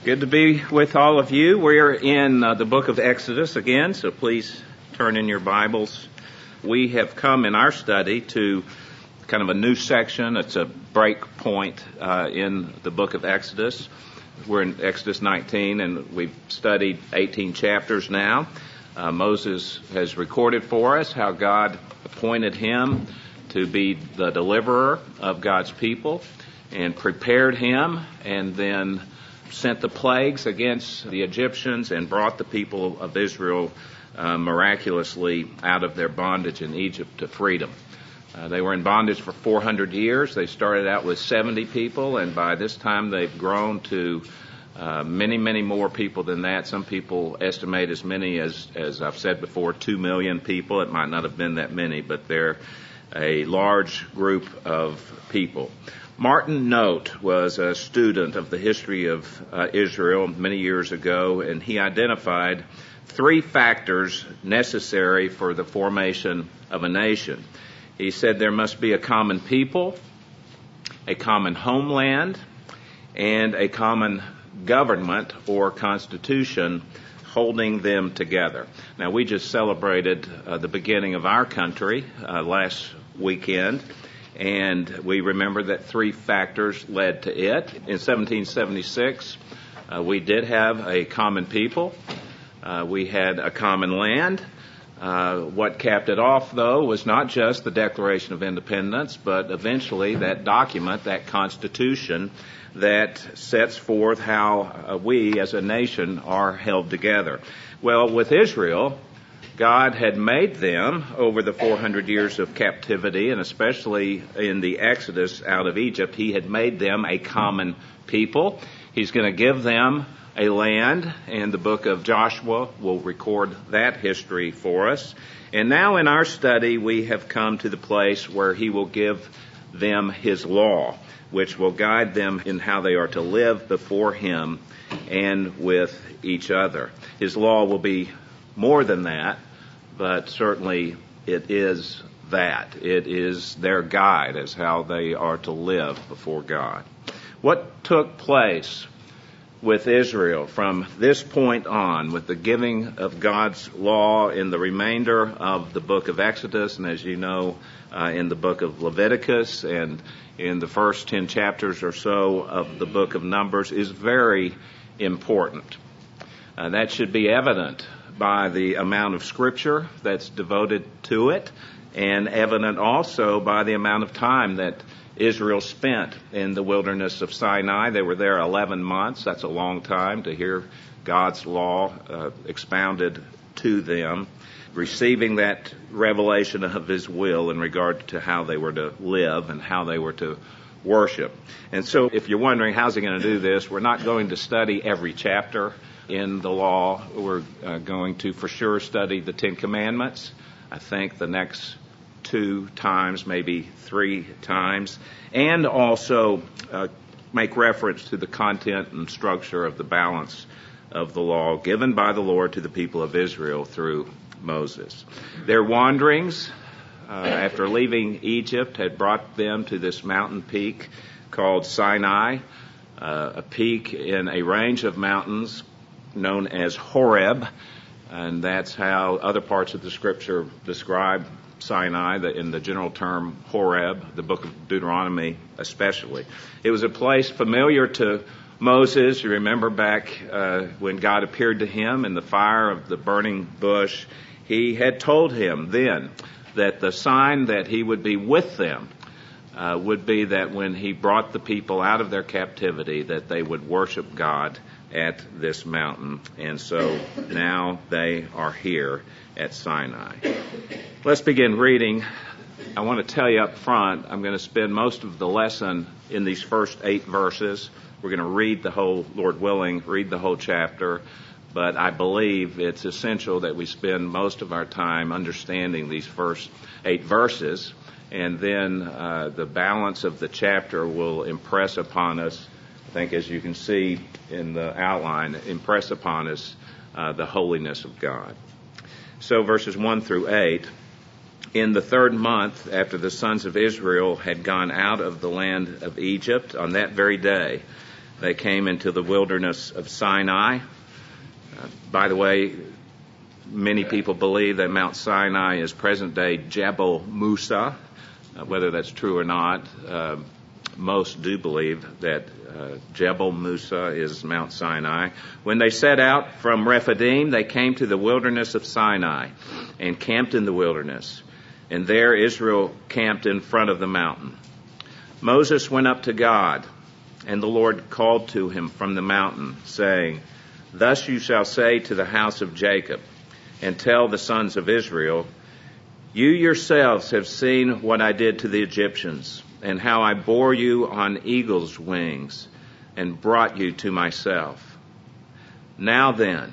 Good to be with all of you. We're in the book of Exodus again, so please turn in your Bibles. We have come in our study to kind of a new section. It's a break point in the book of Exodus. We're in Exodus 19, and we've studied 18 chapters now. Moses has recorded for us how God appointed him to be the deliverer of God's people and prepared him, and then sent the plagues against the Egyptians and brought the people of Israel miraculously out of their bondage in Egypt to freedom. They were in bondage for 400 years. They started out with 70 people, and by this time they've grown to many, many more people than that. Some people estimate as many as I've said before, 2 million people. It might not have been that many, but they're a large group of people. Martin Note was a student of the history of Israel many years ago, and he identified 3 factors necessary for the formation of a nation. He said there must be a common people, a common homeland, and a common government or constitution holding them together. Now, we just celebrated the beginning of our country last weekend, and we remember that 3 factors led to it. In 1776, we did have a common people. We had a common land. What capped it off, though, was not just the Declaration of Independence, but eventually that document, that Constitution, that sets forth how we as a nation are held together. Well, with Israel, God had made them over the 400 years of captivity, and especially in the Exodus out of Egypt, He had made them a common people. He's going to give them a land, and the book of Joshua will record that history for us. And now in our study, we have come to the place where He will give them His law, which will guide them in how they are to live before Him and with each other. His law will be more than that, but certainly it is that. It is their guide as how they are to live before God. What took place with Israel from this point on, with the giving of God's law in the remainder of the book of Exodus, and as you know, in the book of Leviticus, and in the first 10 chapters or so of the book of Numbers, is very important. That should be evident by the amount of scripture that's devoted to it, and evident also by the amount of time that Israel spent in the wilderness of Sinai. They were there 11 months. That's a long time to hear God's law expounded to them, receiving that revelation of His will in regard to how they were to live and how they were to worship. And so if you're wondering how's He going to do this, we're not going to study every chapter in the law. We're going to for sure study the 10 Commandments. I think the next 2 times, maybe 3 times, and also make reference to the content and structure of the balance of the law given by the Lord to the people of Israel through Moses. Their wanderings after leaving Egypt had brought them to this mountain peak called Sinai, a peak in a range of mountains known as Horeb, and that's how other parts of the scripture describe Sinai, in the general term Horeb, the book of Deuteronomy especially. It was a place familiar to Moses. You remember back when God appeared to him in the fire of the burning bush, He had told him then that the sign that He would be with them would be that when He brought the people out of their captivity, that they would worship God at this mountain. And so now they are here at Sinai. Let's begin reading. I want to tell you up front, I'm going to spend most of the lesson in these first 8 verses. We're going to read the whole, Lord willing, read the whole chapter. But I believe it's essential that we spend most of our time understanding these first 8 verses. And then the balance of the chapter will impress upon us, I think as you can see in the outline, impress upon us the holiness of God. So verses 1 through 8, in the 3rd month after the sons of Israel had gone out of the land of Egypt, on that very day, they came into the wilderness of Sinai. By the way, many people believe that Mount Sinai is present-day Jebel Musa. Whether that's true or not, most do believe that Jebel Musa is Mount Sinai. When they set out from Rephidim, they came to the wilderness of Sinai and camped in the wilderness. And there Israel camped in front of the mountain. Moses went up to God, and the Lord called to him from the mountain, saying, "Thus you shall say to the house of Jacob, and tell the sons of Israel, you yourselves have seen what I did to the Egyptians, and how I bore you on eagle's wings, and brought you to myself. Now then,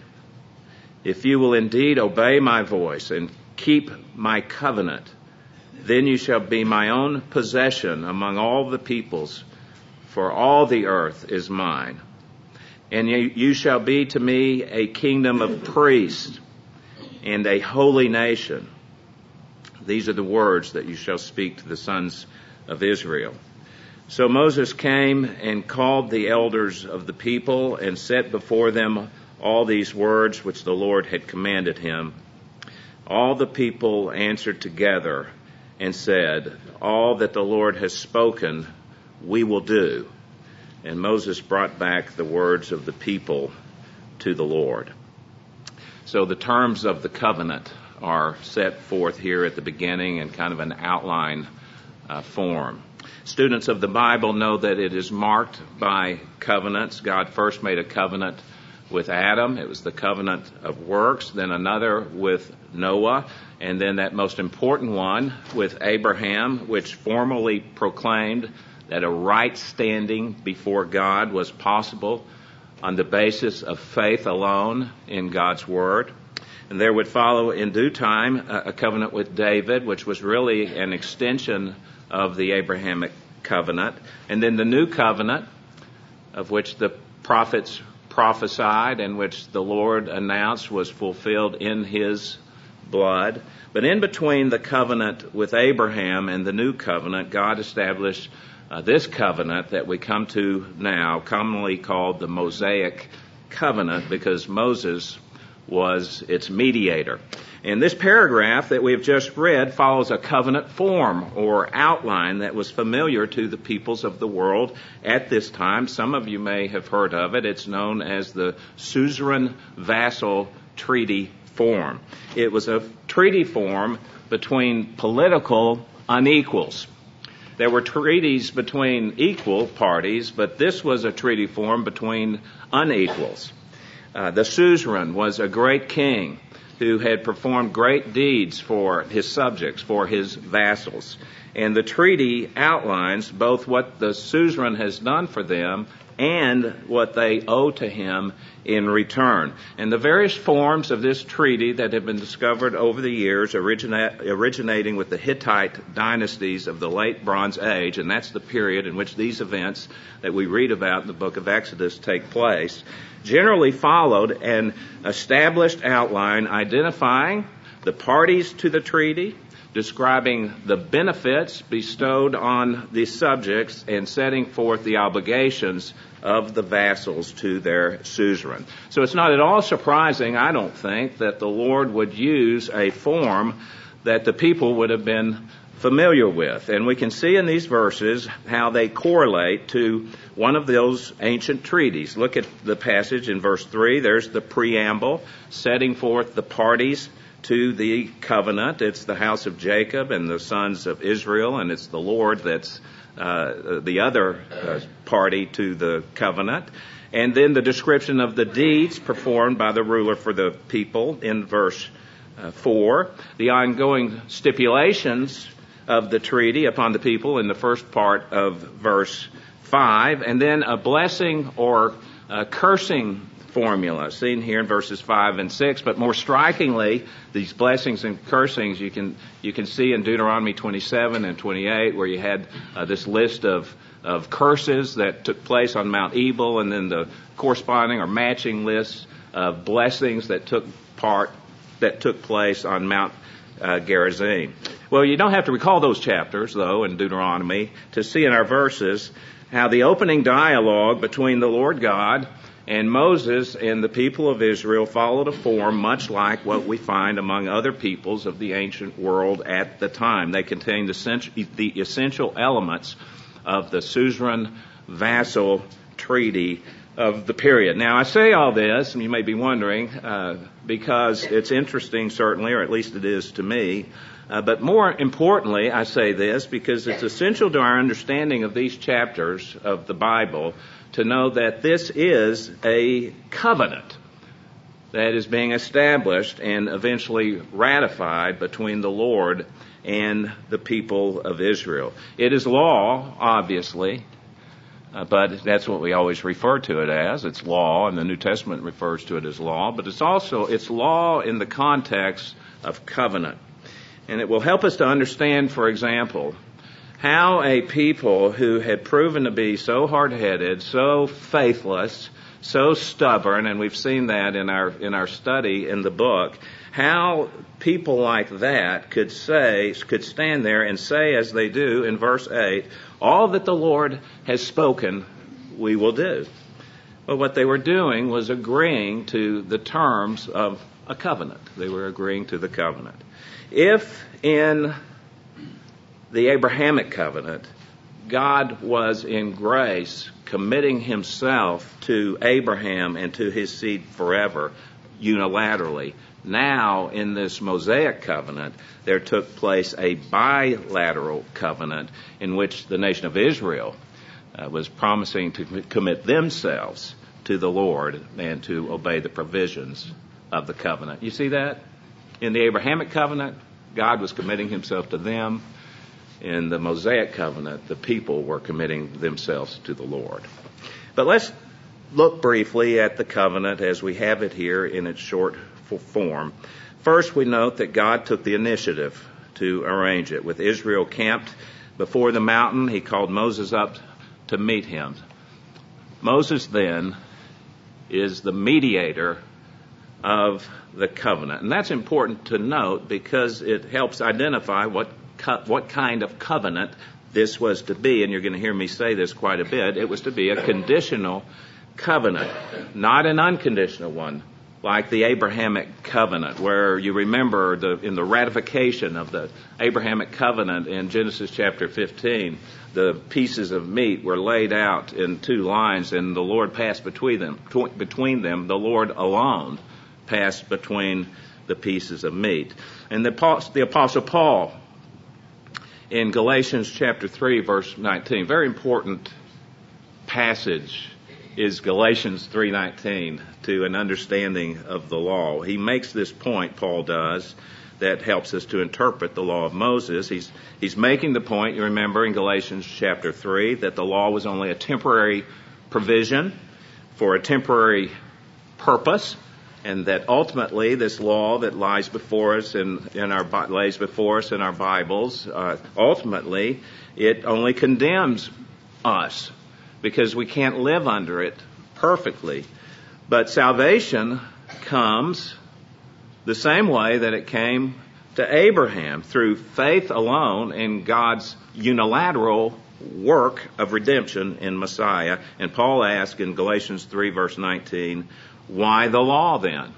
if you will indeed obey my voice, and keep my covenant, then you shall be my own possession among all the peoples, for all the earth is mine. And you shall be to me a kingdom of priests and a holy nation. These are the words that you shall speak to the sons of Israel." So Moses came and called the elders of the people and set before them all these words which the Lord had commanded him. All the people answered together and said, "All that the Lord has spoken, we will do." And Moses brought back the words of the people to the Lord. So the terms of the covenant are set forth here at the beginning in kind of an outline form. Students of the Bible know that it is marked by covenants. God first made a covenant with Adam. It was the covenant of works, then another with Noah, and then that most important one with Abraham, which formally proclaimed that a right standing before God was possible on the basis of faith alone in God's Word. And there would follow in due time a covenant with David, which was really an extension of the Abrahamic covenant. And then the new covenant, of which the prophets prophesied and which the Lord announced was fulfilled in his blood. But in between the covenant with Abraham and the new covenant, God established this covenant that we come to now, commonly called the Mosaic covenant, because Moses was its mediator. And this paragraph that we have just read follows a covenant form or outline that was familiar to the peoples of the world at this time. Some of you may have heard of it. It's known as the Suzerain Vassal Treaty Form. It was a treaty form between political unequals. There were treaties between equal parties, but this was a treaty form between unequals. The suzerain was a great king who had performed great deeds for his subjects, for his vassals. And the treaty outlines both what the suzerain has done for them and what they owe to him in return. And the various forms of this treaty that have been discovered over the years, originating with the Hittite dynasties of the late Bronze Age, and that's the period in which these events that we read about in the book of Exodus take place, generally followed an established outline identifying the parties to the treaty, describing the benefits bestowed on the subjects, and setting forth the obligations of the vassals to their suzerain. So it's not at all surprising, I don't think, that the Lord would use a form that the people would have been familiar with. And we can see in these verses how they correlate to one of those ancient treaties. Look at the passage in verse 3. There's the preamble setting forth the parties to the covenant. It's the house of Jacob and the sons of Israel, and it's the Lord that's the other party to the covenant. And then the description of the deeds performed by the ruler for the people in verse 4. The ongoing stipulations of the treaty upon the people in the first part of verse 5. And then a blessing or cursing formula seen here in verses 5 and 6, but more strikingly, these blessings and cursings you can see in Deuteronomy 27 and 28, where you had this list of curses that took place on Mount Ebal, and then the corresponding or matching lists of blessings that took place on Mount Gerizim. Well, you don't have to recall those chapters, though, in Deuteronomy to see in our verses how the opening dialogue between the Lord God and Moses and the people of Israel followed a form much like what we find among other peoples of the ancient world at the time. They contained the essential elements of the suzerain-vassal treaty of the period. Now, I say all this, and you may be wondering, because it's interesting, certainly, or at least it is to me, but more importantly, I say this because it's essential to our understanding of these chapters of the Bible to know that this is a covenant that is being established and eventually ratified between the Lord and the people of Israel. It is law, obviously, but that's what we always refer to it as. It's law, and the New Testament refers to it as law, but it's law in the context of covenant. And it will help us to understand, for example, how a people who had proven to be so hard-headed, so faithless, so stubborn, and we've seen that in our study in the book, how people like that could stand there and say, as they do in verse 8, all that the Lord has spoken, we will do. But what they were doing was agreeing to the terms of a covenant. They were agreeing to the covenant. If in the Abrahamic covenant, God was in grace committing himself to Abraham and to his seed forever unilaterally, now in this Mosaic covenant, there took place a bilateral covenant in which the nation of Israel was promising to commit themselves to the Lord and to obey the provisions of the covenant. You see that? In the Abrahamic covenant, God was committing himself to them. In the Mosaic covenant, the people were committing themselves to the Lord. But let's look briefly at the covenant as we have it here in its short form. First, we note that God took the initiative to arrange it. With Israel camped before the mountain, he called Moses up to meet him. Moses then is the mediator of the covenant. And that's important to note because it helps identify what kind of covenant this was to be. And you're going to hear me say this quite a bit. It was to be a conditional covenant, not an unconditional one, like the Abrahamic covenant, where you remember in the ratification of the Abrahamic covenant in Genesis chapter 15, the pieces of meat were laid out in two lines, and the Lord passed between them. The Lord alone passed between the pieces of meat. And the Apostle Paul, in Galatians chapter 3, verse 19, very important passage is Galatians 3:19 to an understanding of the law. He makes this point, Paul does, that helps us to interpret the law of Moses. He's making the point, you remember, in Galatians chapter 3, that the law was only a temporary provision for a temporary purpose, and that ultimately this law that lies before us lays before us in our Bibles, ultimately it only condemns us because we can't live under it perfectly. But salvation comes the same way that it came to Abraham, through faith alone in God's unilateral work of redemption in Messiah. And Paul asks in Galatians 3 verse 19, why the law then?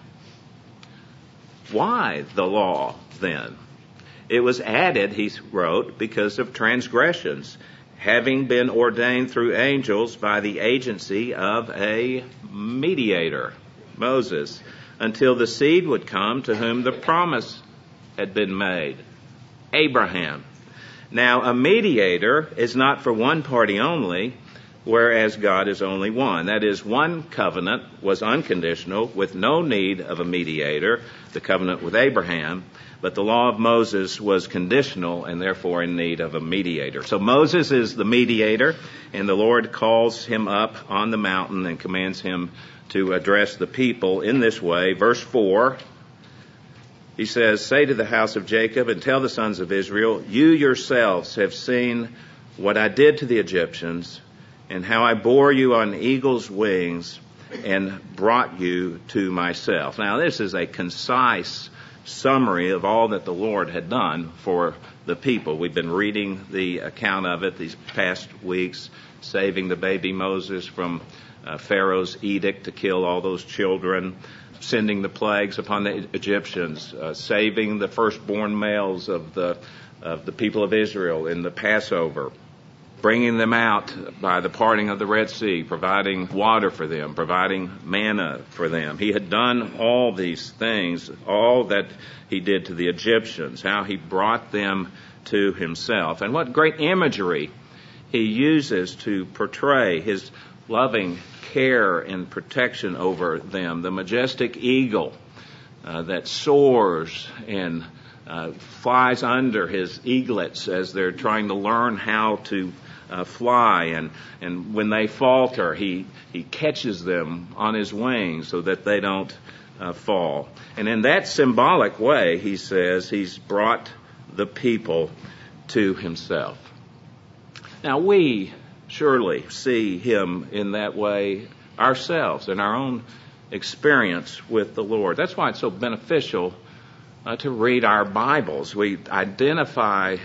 Why the law then? It was added, he wrote, because of transgressions, having been ordained through angels by the agency of a mediator, Moses, until the seed would come to whom the promise had been made, Abraham. Now, a mediator is not for one party only, whereas God is only one. That is, one covenant was unconditional with no need of a mediator, the covenant with Abraham, but the law of Moses was conditional and therefore in need of a mediator. So Moses is the mediator, and the Lord calls him up on the mountain and commands him to address the people in this way. Verse 4, he says, say to the house of Jacob and tell the sons of Israel, you yourselves have seen what I did to the Egyptians, and how I bore you on eagle's wings and brought you to myself. Now, this is a concise summary of all that the Lord had done for the people. We've been reading the account of it these past weeks, saving the baby Moses from Pharaoh's edict to kill all those children, sending the plagues upon the Egyptians, saving the firstborn males of the people of Israel in the Passover, bringing them out by the parting of the Red Sea, providing water for them, providing manna for them. He had done all these things, all that he did to the Egyptians, how he brought them to himself. And what great imagery he uses to portray his loving care and protection over them. The majestic eagle that soars and flies under his eaglets as they're trying to learn how to fly, and when they falter, he catches them on his wings so that they don't fall. And in that symbolic way, he says, he's brought the people to himself. Now we surely see him in that way ourselves in our own experience with the Lord. That's why it's so beneficial to read our Bibles. We identify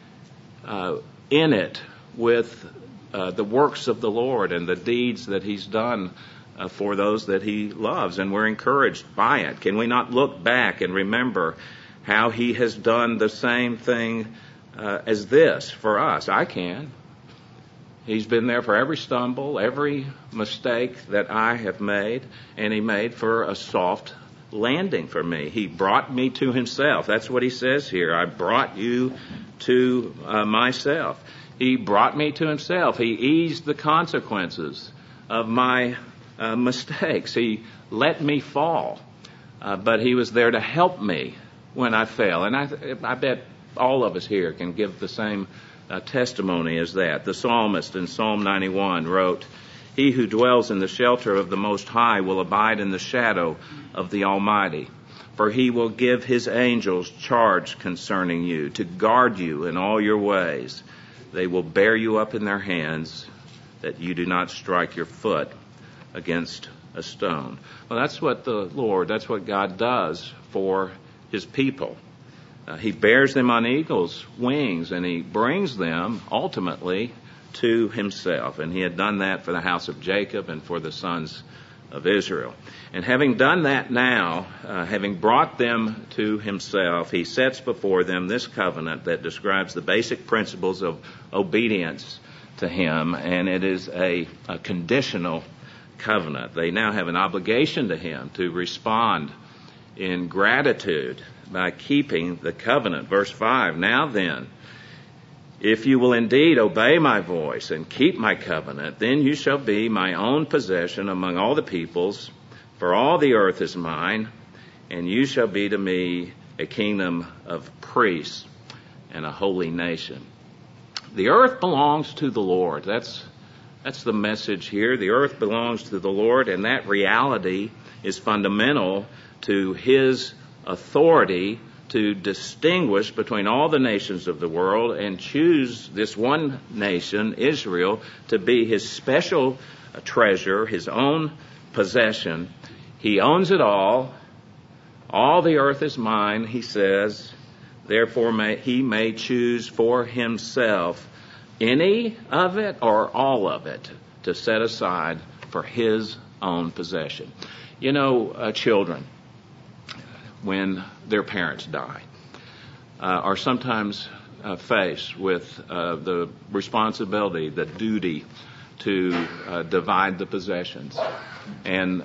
in it with the works of the Lord and the deeds that he's done for those that he loves, and we're encouraged by it. Can we not look back and remember how he has done the same thing as this for us? I can. He's been there for every stumble, every mistake that I have made, and he made for a soft landing for me. He brought me to himself. That's what he says here. I brought you to myself. He brought me to himself. He eased the consequences of my mistakes. He let me fall, but he was there to help me when I fell. And I bet all of us here can give the same testimony as that. The psalmist in Psalm 91 wrote, "He who dwells in the shelter of the Most High will abide in the shadow of the Almighty. For he will give his angels charge concerning you, to guard you in all your ways. They will bear you up in their hands, that you do not strike your foot against a stone." Well, that's what God does for his people. He bears them on eagle's wings, and he brings them ultimately to himself. And he had done that for the house of Jacob and for the sons of Israel. And having done that now, having brought them to himself, he sets before them this covenant that describes the basic principles of obedience to him, and it is a conditional covenant. They now have an obligation to him to respond in gratitude by keeping the covenant. Verse 5, "Now then, if you will indeed obey my voice and keep my covenant, then you shall be my own possession among all the peoples, for all the earth is mine, and you shall be to me a kingdom of priests and a holy nation." The earth belongs to the Lord. That's the message here. The earth belongs to the Lord, and that reality is fundamental to his authority to distinguish between all the nations of the world and choose this one nation, Israel, to be his special treasure, his own possession. He owns it all. All the earth is mine, he says. Therefore he may choose for himself any of it or all of it to set aside for his own possession. You know, children, when their parents die, are sometimes faced with the responsibility, the duty to divide the possessions. And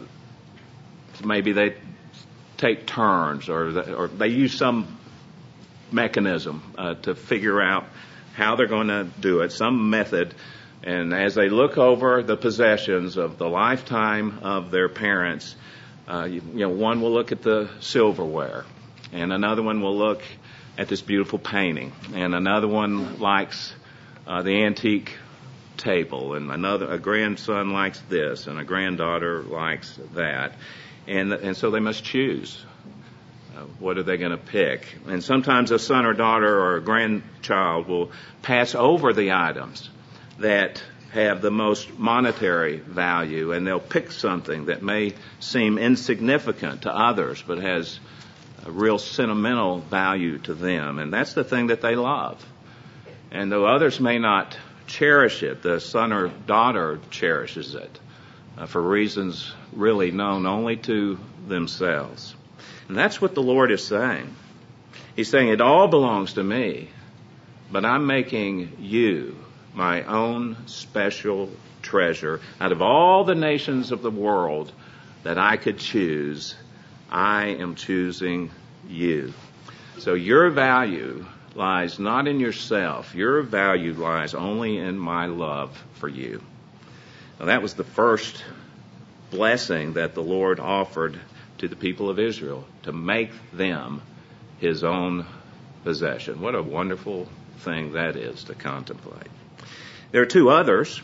maybe they take turns or they use some mechanism to figure out how they're going to do it, some method. And as they look over the possessions of the lifetime of their parents, one will look at the silverware, and another one will look at this beautiful painting, and another one likes the antique table, and a grandson likes this, and a granddaughter likes that, and so they must choose. What are they going to pick? And sometimes a son or daughter or a grandchild will pass over the items that have the most monetary value, and they'll pick something that may seem insignificant to others but has a real sentimental value to them, and that's the thing that they love. And though others may not cherish it, the son or daughter cherishes it for reasons really known only to themselves. And that's what the Lord is saying. He's saying it all belongs to me, but I'm making you my own special treasure. Out of all the nations of the world that I could choose, I am choosing you. So your value lies not in yourself. Your value lies only in my love for you. Now, that was the first blessing that the Lord offered to the people of Israel, to make them his own possession. What a wonderful thing that is to contemplate. There are two others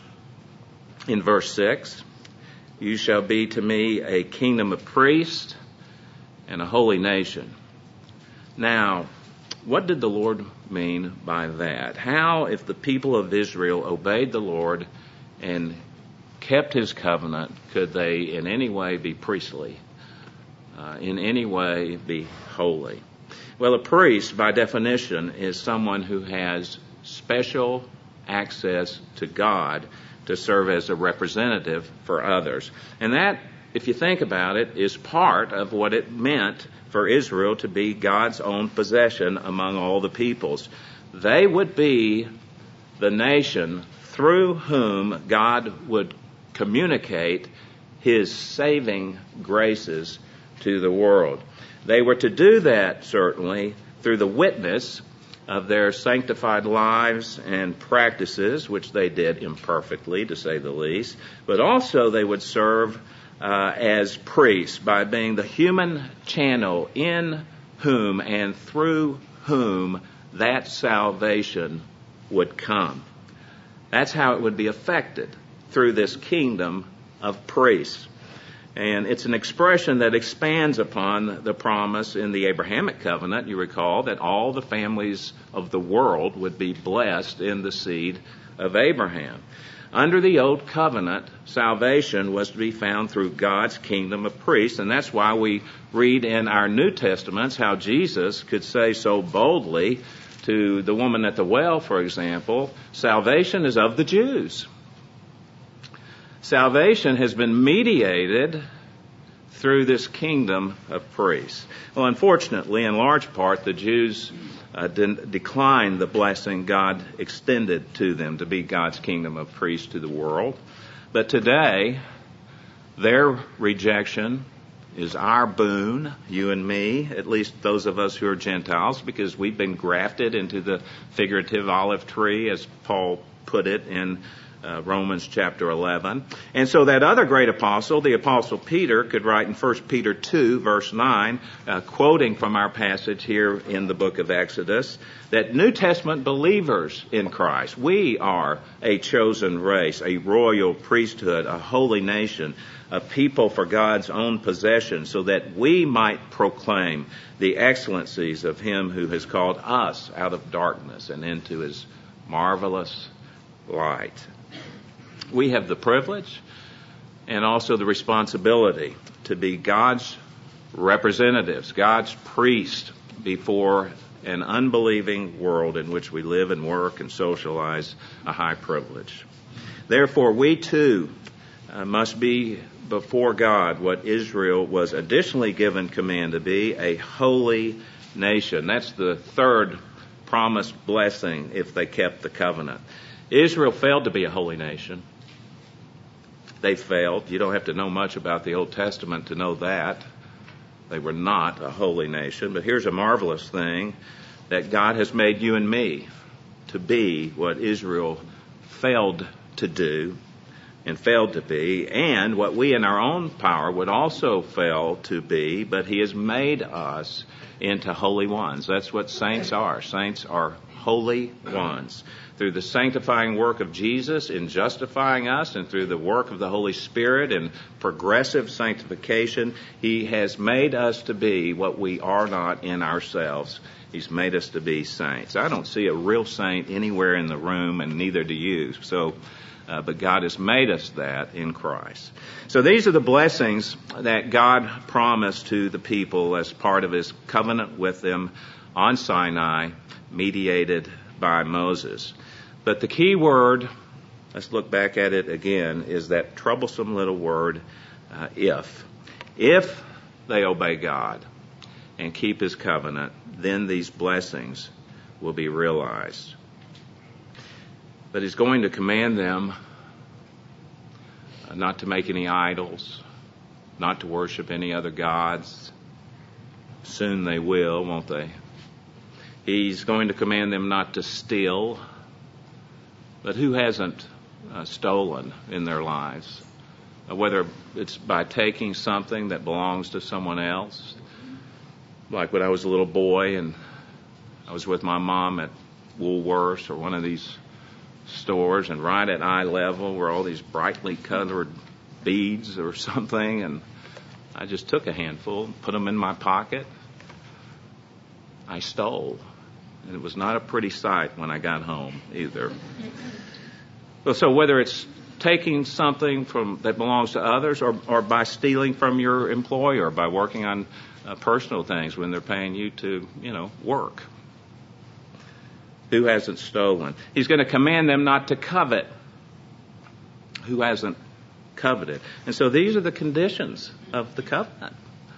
in verse 6. You shall be to me a kingdom of priests and a holy nation. Now, what did the Lord mean by that? How, if the people of Israel obeyed the Lord and kept his covenant, could they in any way be priestly, in any way be holy? Well, a priest, by definition, is someone who has special access to God to serve as a representative for others. And that, if you think about it, is part of what it meant for Israel to be God's own possession among all the peoples. They would be the nation through whom God would communicate his saving graces to the world. They were to do that, certainly, through the witness of their sanctified lives and practices, which they did imperfectly, to say the least, but also they would serve as priests by being the human channel in whom and through whom that salvation would come. That's how it would be affected, through this kingdom of priests. And it's an expression that expands upon the promise in the Abrahamic covenant, you recall, that all the families of the world would be blessed in the seed of Abraham. Under the old covenant, salvation was to be found through God's kingdom of priests, and that's why we read in our New Testaments how Jesus could say so boldly to the woman at the well, for example, salvation is of the Jews. Salvation has been mediated through this kingdom of priests. Well, unfortunately, in large part, the Jews declined the blessing God extended to them to be God's kingdom of priests to the world. But today, their rejection is our boon, you and me, at least those of us who are Gentiles, because we've been grafted into the figurative olive tree, as Paul put it in Romans chapter 11. And so that other great apostle, the Apostle Peter, could write in 1 Peter 2, verse 9, quoting from our passage here in the book of Exodus, that New Testament believers in Christ, we are a chosen race, a royal priesthood, a holy nation, a people for God's own possession, so that we might proclaim the excellencies of him who has called us out of darkness and into his marvelous light. We have the privilege and also the responsibility to be God's representatives, God's priests before an unbelieving world in which we live and work and socialize, a high privilege. Therefore, we too must be before God what Israel was additionally given command to be, a holy nation. That's the third promised blessing if they kept the covenant. Israel failed to be a holy nation. They failed. You don't have to know much about the Old Testament to know that. They were not a holy nation. But here's a marvelous thing, that God has made you and me to be what Israel failed to do and failed to be, and what we in our own power would also fail to be, but he has made us into holy ones. That's what saints are. Saints are holy ones. Through the sanctifying work of Jesus in justifying us, and through the work of the Holy Spirit in progressive sanctification, he has made us to be what we are not in ourselves. He's made us to be saints. I don't see a real saint anywhere in the room, and neither do you. So but God has made us that in Christ. So these are the blessings that God promised to the people as part of his covenant with them on Sinai, mediated by Moses. But the key word, let's look back at it again, is that troublesome little word, if. If they obey God and keep his covenant, then these blessings will be realized. But he's going to command them not to make any idols, not to worship any other gods. Soon they will, won't they? He's going to command them not to steal. But who hasn't stolen in their lives? Whether it's by taking something that belongs to someone else. Like when I was a little boy and I was with my mom at Woolworths or one of these stores, and right at eye level were all these brightly colored beads or something, and I just took a handful and put them in my pocket. I stole. And it was not a pretty sight when I got home either. So whether it's taking something that belongs to others or by stealing from your employer, by working on personal things when they're paying you to, work. Who hasn't stolen? He's going to command them not to covet. Who hasn't coveted? And so these are the conditions of the covenant.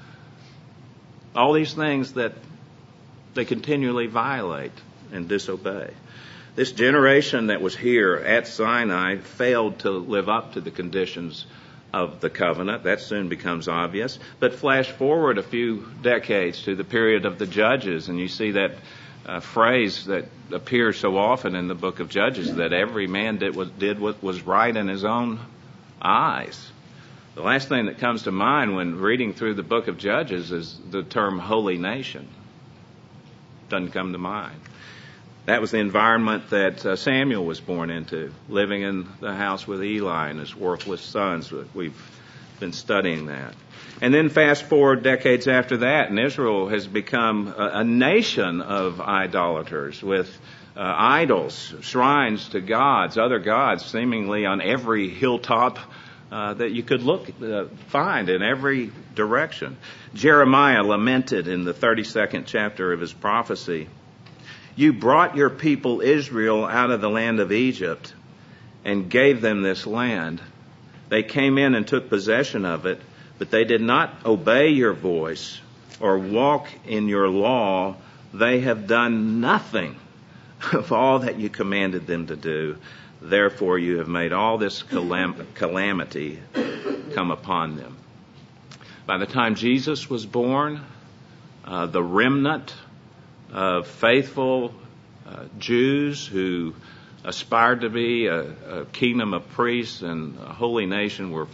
All these things that they continually violate and disobey. This generation that was here at Sinai failed to live up to the conditions of the covenant. That soon becomes obvious. But flash forward a few decades to the period of the Judges, and you see that phrase that appears so often in the book of Judges, that every man did what was right in his own eyes. The last thing that comes to mind when reading through the book of Judges is the term holy nation. Doesn't come to mind. That was the environment that Samuel was born into, living in the house with Eli and his worthless sons. We've been studying that. And then fast forward decades after that, and Israel has become a nation of idolaters with idols, shrines to gods, other gods, seemingly on every hilltop that you could find in every direction. Jeremiah lamented in the 32nd chapter of his prophecy, "You brought your people Israel out of the land of Egypt and gave them this land. They came in and took possession of it, but they did not obey your voice or walk in your law. They have done nothing of all that you commanded them to do. Therefore you have made all this calamity come upon them." By the time Jesus was born, the remnant of faithful Jews who aspired to be a kingdom of priests and a holy nation were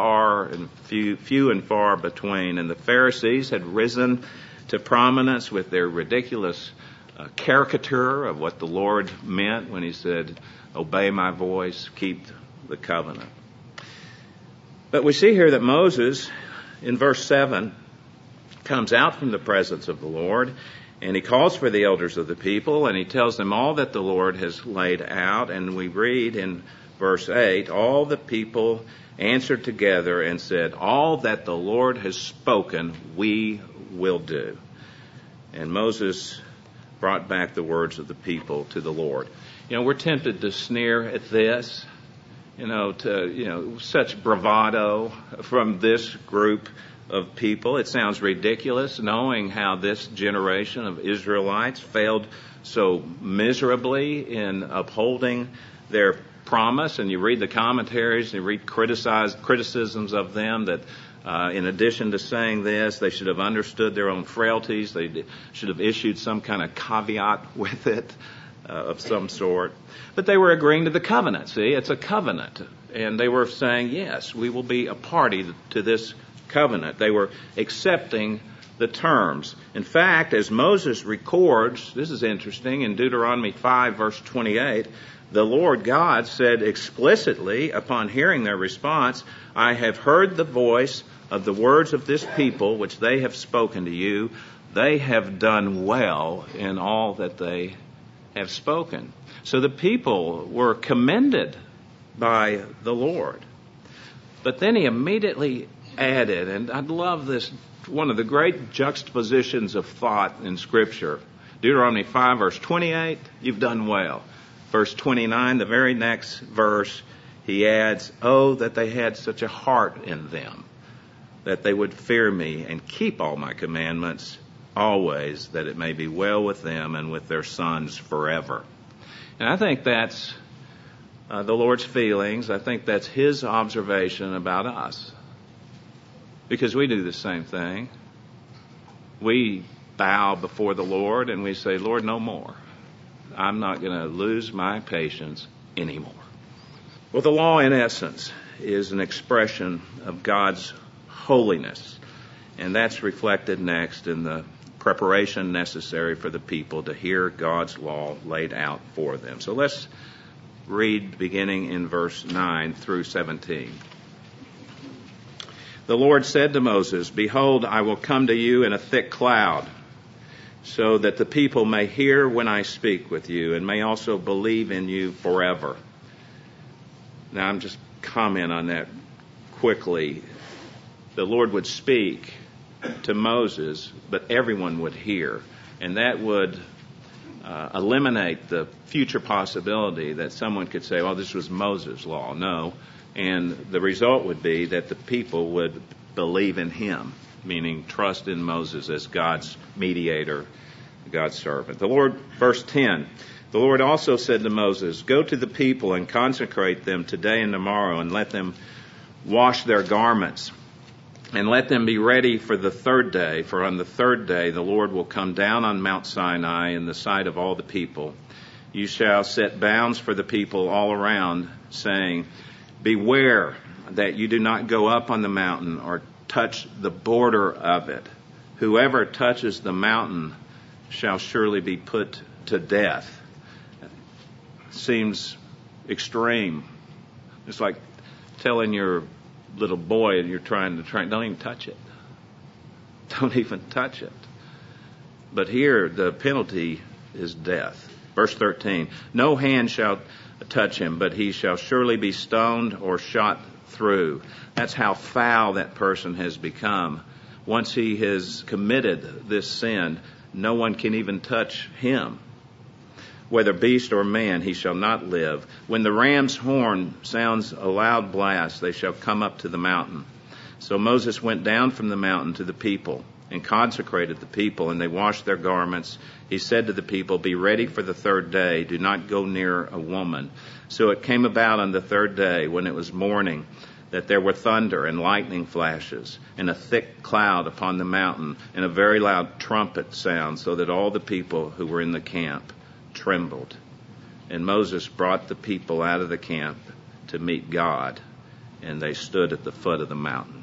few and far between. And the Pharisees had risen to prominence with their ridiculous caricature of what the Lord meant when he said, "Obey my voice, keep the covenant." But we see here that Moses, in verse 7, comes out from the presence of the Lord, and he calls for the elders of the people, and he tells them all that the Lord has laid out. And we read in verse 8, all the people answered together and said, "All that the Lord has spoken, we will do." And Moses brought back the words of the people to the Lord. We're tempted to sneer at this, such bravado from this group of people. It sounds ridiculous, knowing how this generation of Israelites failed so miserably in upholding their promise. And you read the commentaries, and you read criticisms of them that in addition to saying this, they should have understood their own frailties. They should have issued some kind of caveat with it of some sort. But they were agreeing to the covenant. See, it's a covenant. And they were saying, yes, we will be a party to this covenant. They were accepting the terms. In fact, as Moses records, this is interesting, in Deuteronomy 5, verse 28, the Lord God said explicitly upon hearing their response, "I have heard the voice of the words of this people, which they have spoken to you. They have done well in all that they have spoken." So the people were commended by the Lord. But then he immediately added, and I love this, one of the great juxtapositions of thought in Scripture. Deuteronomy 5, verse 28, you've done well. Verse 29, the very next verse, he adds, oh, that they had such a heart in them, that they would fear me and keep all my commandments always, that it may be well with them and with their sons forever. And I think that's the Lord's feelings. I think that's his observation about us. Because we do the same thing. We bow before the Lord and we say, Lord, no more. I'm not going to lose my patience anymore. Well, the law, in essence, is an expression of God's holiness. And that's reflected next in the preparation necessary for the people to hear God's law laid out for them. So let's read beginning in verse 9 through 17. The Lord said to Moses, behold, I will come to you in a thick cloud, so that the people may hear when I speak with you, and may also believe in you forever. Now, I'm just comment on that quickly. The Lord would speak to Moses, but everyone would hear, and that would eliminate the future possibility that someone could say, well, this was Moses' law. No. And the result would be that the people would believe in him, meaning trust in Moses as God's mediator, God's servant. The Lord, verse 10, the Lord also said to Moses, go to the people and consecrate them today and tomorrow, and let them wash their garments, and let them be ready for the third day. For on the third day the Lord will come down on Mount Sinai in the sight of all the people. You shall set bounds for the people all around, saying, beware that you do not go up on the mountain or touch the border of it. Whoever touches the mountain shall surely be put to death. Seems extreme. It's like telling your little boy and you're trying to don't even touch it. Don't even touch it. But here the penalty is death. Verse 13, no hand shall touch him, but he shall surely be stoned or shot through. That's how foul that person has become. Once he has committed this sin, no one can even touch him. Whether beast or man, he shall not live. When the ram's horn sounds a loud blast, they shall come up to the mountain. So Moses went down from the mountain to the people and consecrated the people, and they washed their garments. He said to the people, be ready for the third day. Do not go near a woman. So it came about on the third day, when it was morning, that there were thunder and lightning flashes, and a thick cloud upon the mountain, and a very loud trumpet sound, so that all the people who were in the camp trembled. And Moses brought the people out of the camp to meet God, and they stood at the foot of the mountain.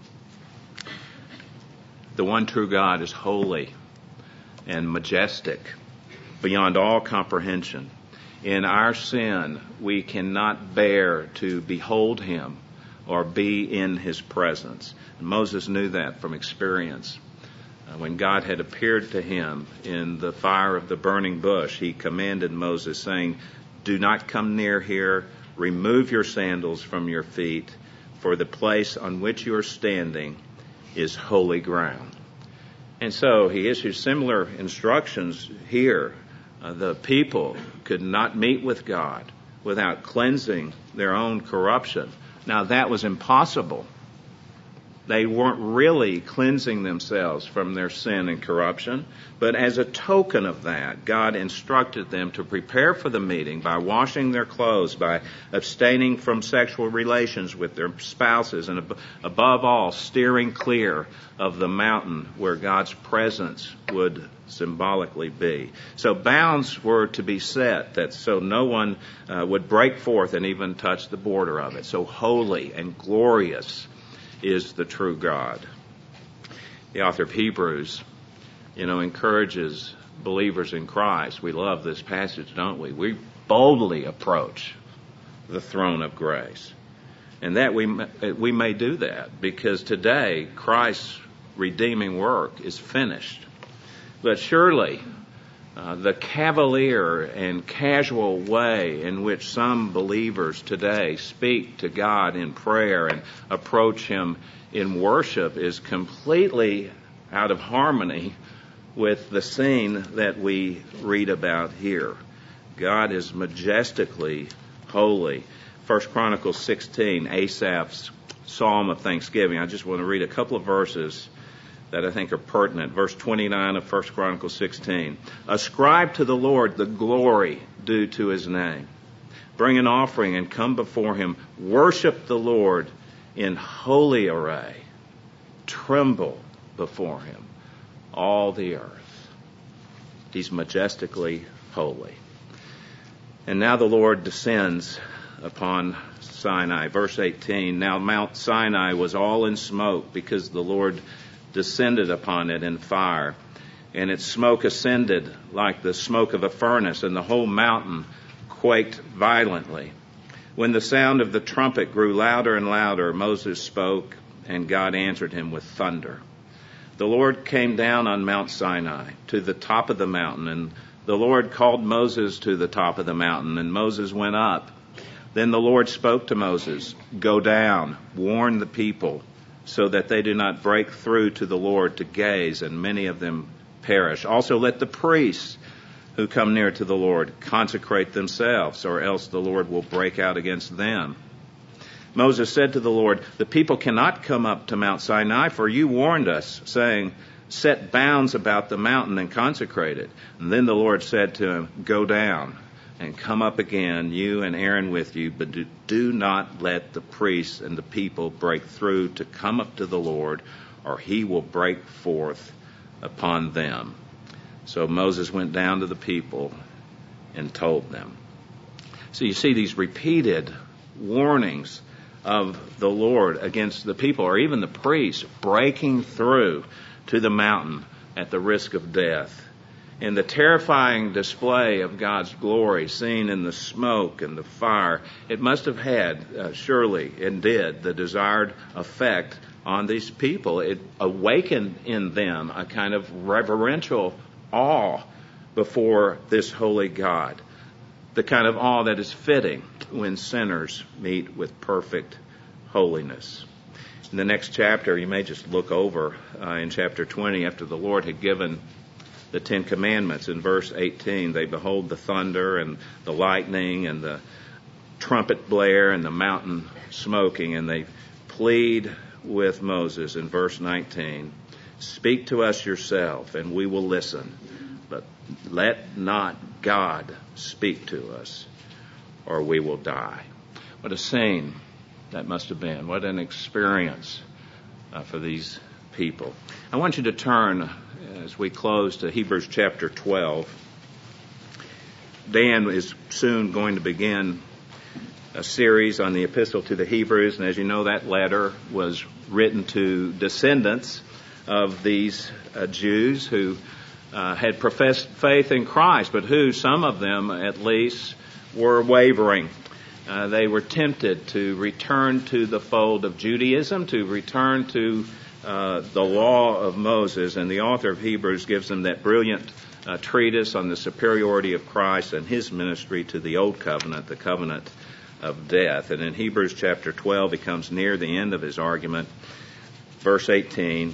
The one true God is holy and majestic beyond all comprehension. In our sin, we cannot bear to behold him or be in his presence. And Moses knew that from experience. When God had appeared to him in the fire of the burning bush, he commanded Moses, saying, do not come near here. Remove your sandals from your feet, for the place on which you are standing is holy ground. And so he issues similar instructions here. The people could not meet with God without cleansing their own corruption. Now that was impossible. They weren't really cleansing themselves from their sin and corruption, but as a token of that, God instructed them to prepare for the meeting by washing their clothes, by abstaining from sexual relations with their spouses, and above all, steering clear of the mountain where God's presence would symbolically be. So bounds were to be set, that so no one would break forth and even touch the border of it. So holy and glorious is the true God. The author of Hebrews, encourages believers in Christ. We love this passage, don't we? We boldly approach the throne of grace. And that we may do that because today Christ's redeeming work is finished. But surely the cavalier and casual way in which some believers today speak to God in prayer and approach Him in worship is completely out of harmony with the scene that we read about here. God is majestically holy. 1 Chronicles 16, Asaph's Psalm of Thanksgiving. I just want to read a couple of verses that I think are pertinent. Verse 29 of 1 Chronicles 16. Ascribe to the Lord the glory due to His name. Bring an offering and come before Him. Worship the Lord in holy array. Tremble before Him, all the earth. He's majestically holy. And now the Lord descends upon Sinai. Verse 18. Now Mount Sinai was all in smoke because the Lord descended upon it in fire, and its smoke ascended like the smoke of a furnace, and the whole mountain quaked violently. When the sound of the trumpet grew louder and louder, Moses spoke, and God answered him with thunder. The Lord came down on Mount Sinai to the top of the mountain, and the Lord called Moses to the top of the mountain, and Moses went up. Then the Lord spoke to Moses, Go down, warn the people, so that they do not break through to the Lord to gaze, and many of them perish. Also let the priests who come near to the Lord consecrate themselves, or else the Lord will break out against them. Moses said to the Lord, The people cannot come up to Mount Sinai, for you warned us, saying, Set bounds about the mountain and consecrate it. And then the Lord said to him, Go down and come up again, you and Aaron with you, but do not let the priests and the people break through to come up to the Lord, or He will break forth upon them. So Moses went down to the people and told them. So you see these repeated warnings of the Lord against the people, or even the priests, breaking through to the mountain at the risk of death. And the terrifying display of God's glory seen in the smoke and the fire, it must have had, surely, and did, the desired effect on these people. It awakened in them a kind of reverential awe before this holy God, the kind of awe that is fitting when sinners meet with perfect holiness. In the next chapter, you may just look over in chapter 20, after the Lord had given the Ten Commandments. In verse 18, they behold the thunder and the lightning and the trumpet blare and the mountain smoking, and they plead with Moses in verse 19, Speak to us yourself, and we will listen, but let not God speak to us, or we will die. What a scene that must have been. What an experience for these people. I want you to turn, as we close, to Hebrews chapter 12. Dan is soon going to begin a series on the Epistle to the Hebrews, and as you know, that letter was written to descendants of these Jews who had professed faith in Christ, but who, some of them at least, were wavering. They were tempted to return to the fold of Judaism, to return to the law of Moses, and the author of Hebrews gives them that brilliant treatise on the superiority of Christ and His ministry to the old covenant, the covenant of death. And in Hebrews chapter 12, he comes near the end of his argument. Verse 18,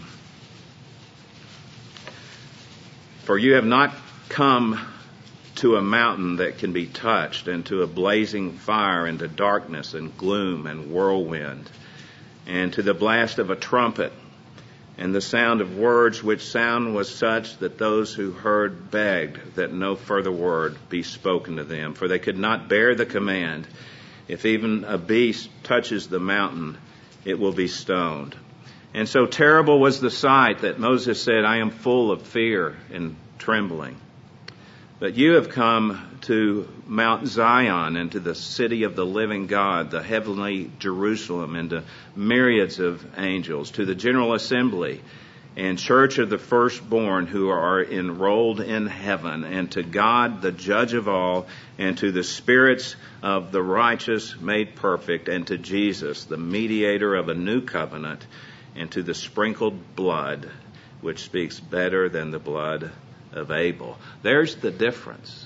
For you have not come to a mountain that can be touched, and to a blazing fire, and to darkness and gloom and whirlwind, and to the blast of a trumpet, and the sound of words, which sound was such that those who heard begged that no further word be spoken to them, for they could not bear the command, If even a beast touches the mountain, it will be stoned. And so terrible was the sight that Moses said, I am full of fear and trembling. But you have come to Mount Zion and to the city of the living God, the heavenly Jerusalem, and to myriads of angels, to the general assembly and church of the firstborn who are enrolled in heaven, and to God, the judge of all, and to the spirits of the righteous made perfect, and to Jesus, the mediator of a new covenant, and to the sprinkled blood, which speaks better than the blood of Abel. There's the difference.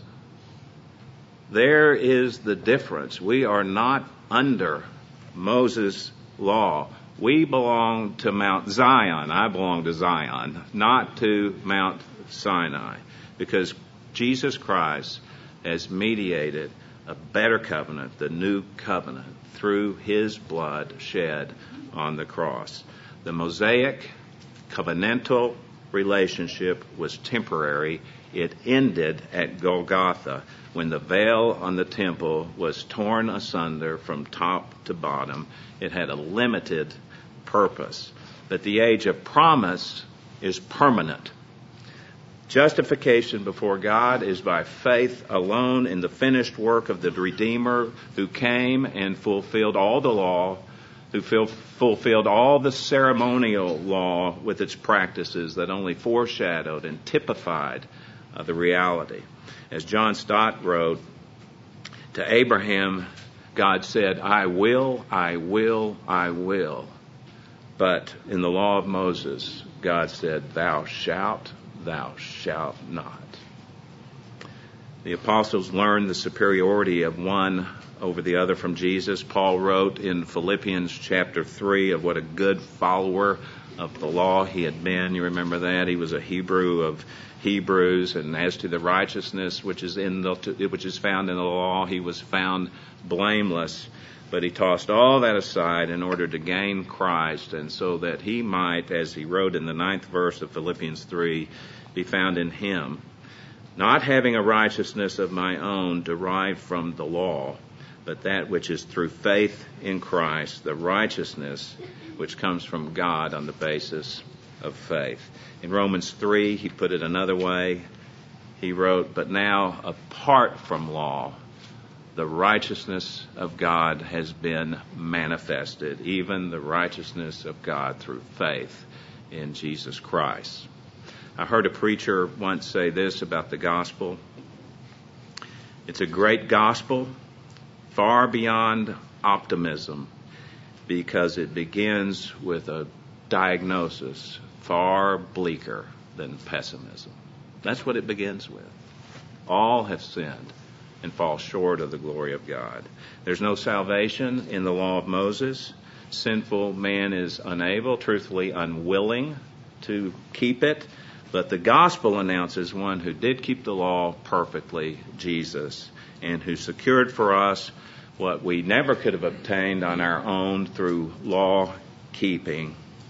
There is the difference. We are not under Moses' law. We belong to Mount Zion. I belong to Zion, not to Mount Sinai, because Jesus Christ has mediated a better covenant, the new covenant, through his blood shed on the cross. The Mosaic covenantal relationship was temporary. It ended at Golgotha when the veil on the temple was torn asunder from top to bottom. It had a limited purpose. But the age of promise is permanent. Justification before God is by faith alone in the finished work of the Redeemer who came and fulfilled all the law, who fulfilled all the ceremonial law with its practices that only foreshadowed and typified the reality. As John Stott wrote, to Abraham, God said, I will, I will, I will. But in the law of Moses, God said, thou shalt not. The apostles learned the superiority of one over the other from Jesus. Paul wrote in Philippians chapter 3 of what a good follower of the law he had been. You remember that? He was a Hebrew of Hebrews, and as to the righteousness which is found in the law, he was found blameless. But he tossed all that aside in order to gain Christ, and so that he might, as he wrote in the 9th verse of Philippians 3, be found in him, not having a righteousness of my own derived from the law, but that which is through faith in Christ, the righteousness which comes from God on the basis of faith. In Romans 3, he put it another way. He wrote, but now apart from law, the righteousness of God has been manifested, even the righteousness of God through faith in Jesus Christ. I heard a preacher once say this about the gospel. It's a great gospel, far beyond optimism, because it begins with a diagnosis far bleaker than pessimism. That's what it begins with. All have sinned and fall short of the glory of God. There's no salvation in the law of Moses. Sinful man is unable, truthfully unwilling to keep it. But the gospel announces one who did keep the law perfectly, Jesus, and who secured for us what we never could have obtained on our own through law keeping.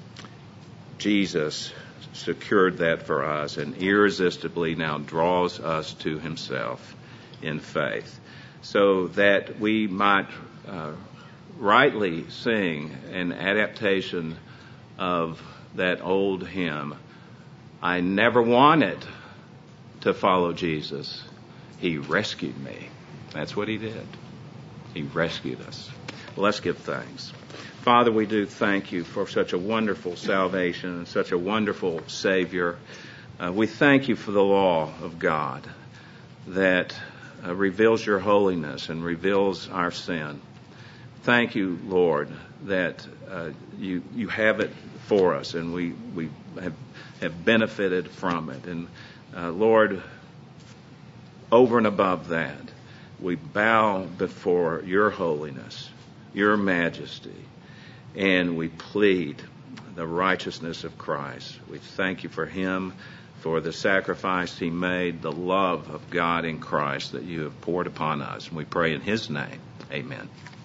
Jesus secured that for us and irresistibly now draws us to himself in faith, so that we might rightly sing an adaptation of that old hymn, I never wanted to follow Jesus. He rescued me. That's what he did. He rescued us. Well, let's give thanks. Father, we do thank you for such a wonderful salvation and such a wonderful Savior. We thank you for the law of God that reveals your holiness and reveals our sin. Thank you, Lord, that you have it for us, and we have benefited from it. And Lord, over and above that, we bow before your holiness, your majesty, and we plead the righteousness of Christ. We thank you for him, for the sacrifice he made, the love of God in Christ that you have poured upon us. And we pray in his name. Amen.